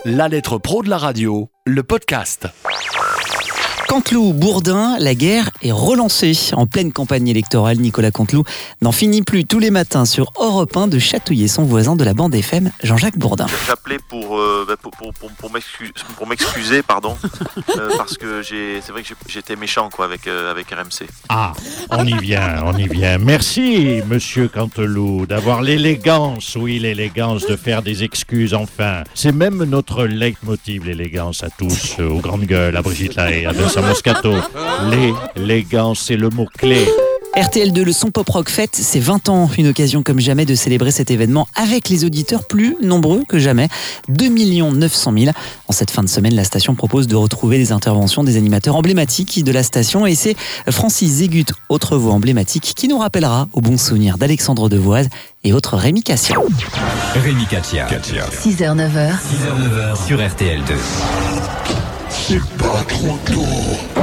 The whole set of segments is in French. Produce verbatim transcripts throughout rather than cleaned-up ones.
La lettre pro de la radio, le podcast. Canteloup, Bourdin, la guerre est relancée. En pleine campagne électorale, Nicolas Canteloup n'en finit plus tous les matins sur Europe un de chatouiller son voisin de la bande F M, Jean-Jacques Bourdin. J'appelais pour, euh, pour, pour, pour, pour, m'excuser, pour m'excuser, pardon, euh, parce que j'ai, c'est vrai que j'ai, j'étais méchant quoi, avec, euh, avec R M C. Ah, on y vient, on y vient. Merci, monsieur Canteloup, d'avoir l'élégance, oui, l'élégance de faire des excuses enfin. C'est même notre leitmotiv, l'élégance à tous, euh, aux grandes gueules, à Brigitte Lahaye, à Vincent Moscato. L'élégance, c'est le mot-clé. R T L deux, le son pop-rock fête ses vingt ans. Une occasion comme jamais de célébrer cet événement avec les auditeurs plus nombreux que jamais. deux millions neuf cent mille. En cette fin de semaine, la station propose de retrouver les interventions des animateurs emblématiques de la station. Et c'est Francis Zégut, autre voix emblématique, qui nous rappellera au bon souvenir d'Alexandre Devoise et autre Rémi Cassia. Rémi Cassia. six heures neuf heures. six heures neuf heures sur R T L deux. C'est pas trop tôt.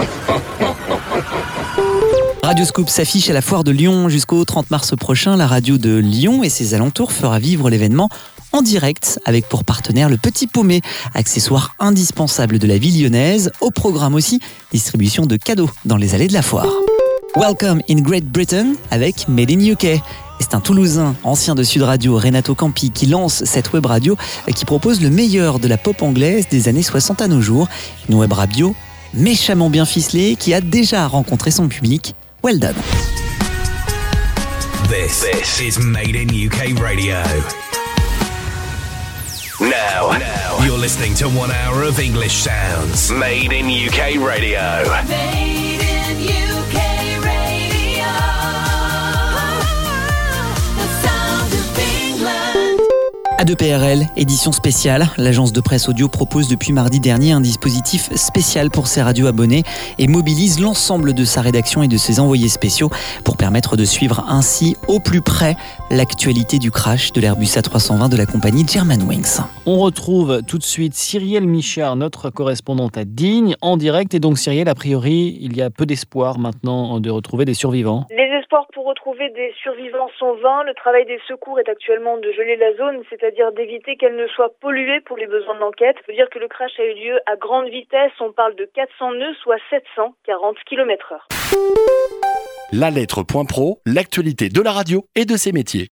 Radio Scoop s'affiche à la foire de Lyon jusqu'au trente mars prochain. La radio de Lyon et ses alentours fera vivre l'événement en direct avec pour partenaire le Petit Paumé, accessoire indispensable de la ville lyonnaise. Au programme aussi, distribution de cadeaux dans les allées de la foire. Welcome in Great Britain avec Made in U K. C'est un Toulousain, ancien de Sud Radio, Renato Campi, qui lance cette web radio qui propose le meilleur de la pop anglaise des années soixante à nos jours. Une web radio méchamment bien ficelée qui a déjà rencontré son public. Well done. This, this is Made in U K Radio. Now, now, you're listening to one hour of English sounds. Made in U K Radio. Made in U K Radio. The sound of England. A deux P R L, édition spéciale. L'agence de presse audio propose depuis mardi dernier un dispositif spécial pour ses radios abonnés et mobilise l'ensemble de sa rédaction et de ses envoyés spéciaux pour permettre de suivre ainsi au plus près l'actualité du crash de l'Airbus A trois cent vingt de la compagnie Germanwings. On retrouve tout de suite Cyrielle Michard, notre correspondante à Digne, en direct. Et donc Cyrielle, a priori, il y a peu d'espoir maintenant de retrouver des survivants. Les espoirs pour retrouver des survivants sont vains. Le travail des secours est actuellement de geler la zone, c'est-à-dire d'éviter qu'elle ne soit polluée pour les besoins de l'enquête. Ça veut dire que le crash a eu lieu à grande vitesse. On parle de quatre cents nœuds, soit sept cent quarante kilomètres heure. La lettre point pro, l'actualité de la radio et de ses métiers.